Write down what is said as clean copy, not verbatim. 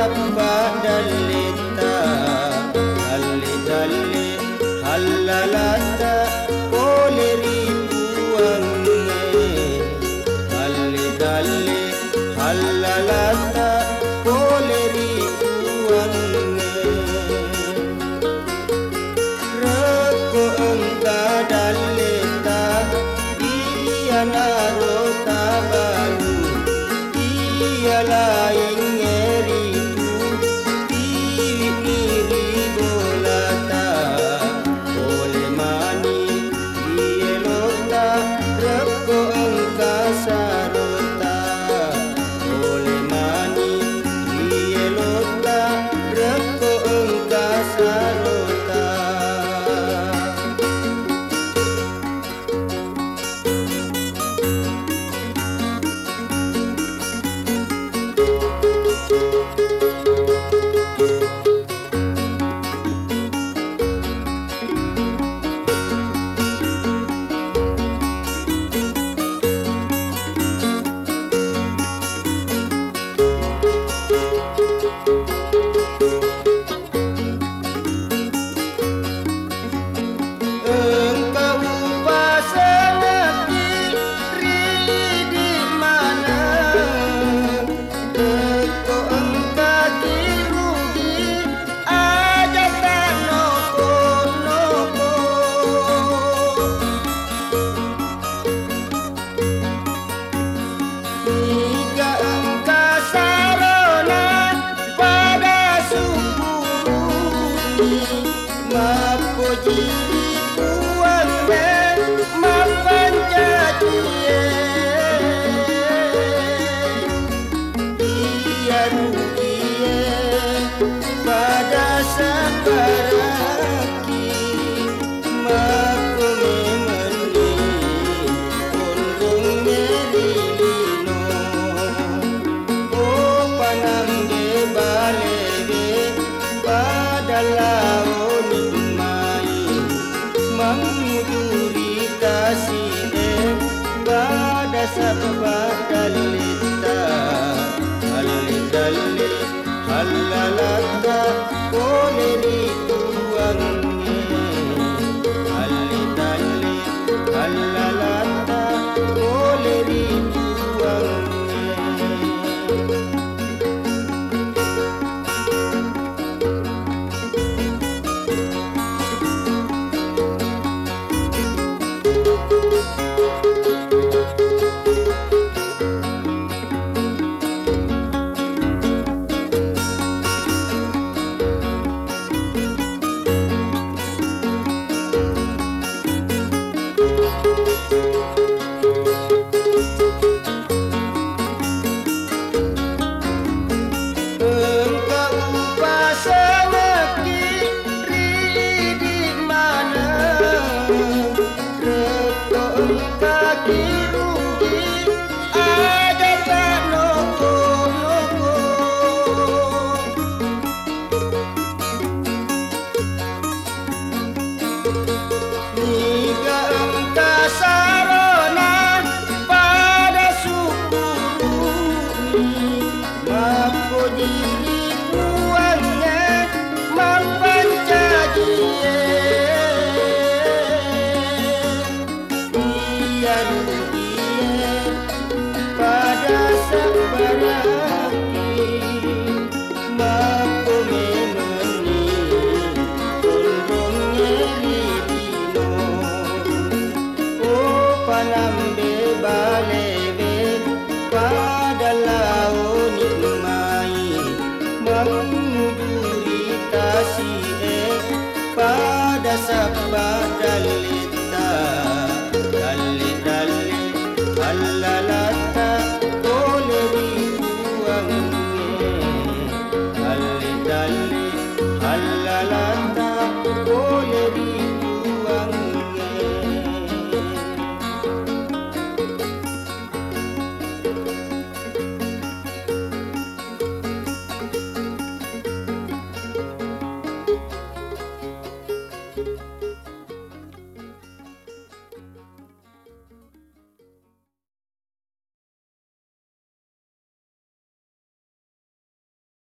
sabba dalita dalli dalli halalata koleri buange dalli dalli halalata koleri buange reko engka dalita iya narota baru iya lain ngeriku iwi ngiri bolata boleh mani iya lota reko engka sarota boleh mani iya lota reko engka sarota. Jika engka sarona pada syukuri mapo jiri buangnya mapan jadiye iya rugiye pada sabaraki mapo memeni undung nyeri pada laoni mai menguduri kasih pada sabba dalita halidali halalata koleri tuange halidali halalata koleri tuange. Jika engka sarona pada syukuri mapo diri buangnya mapan jadiye iya rugiye pada sabaraki mapo memeni undung nyeri panambe balebe pada laoni mai menguduri kasih pada sabba dalita dalli dalli halalata koleri buange dalli dalli halala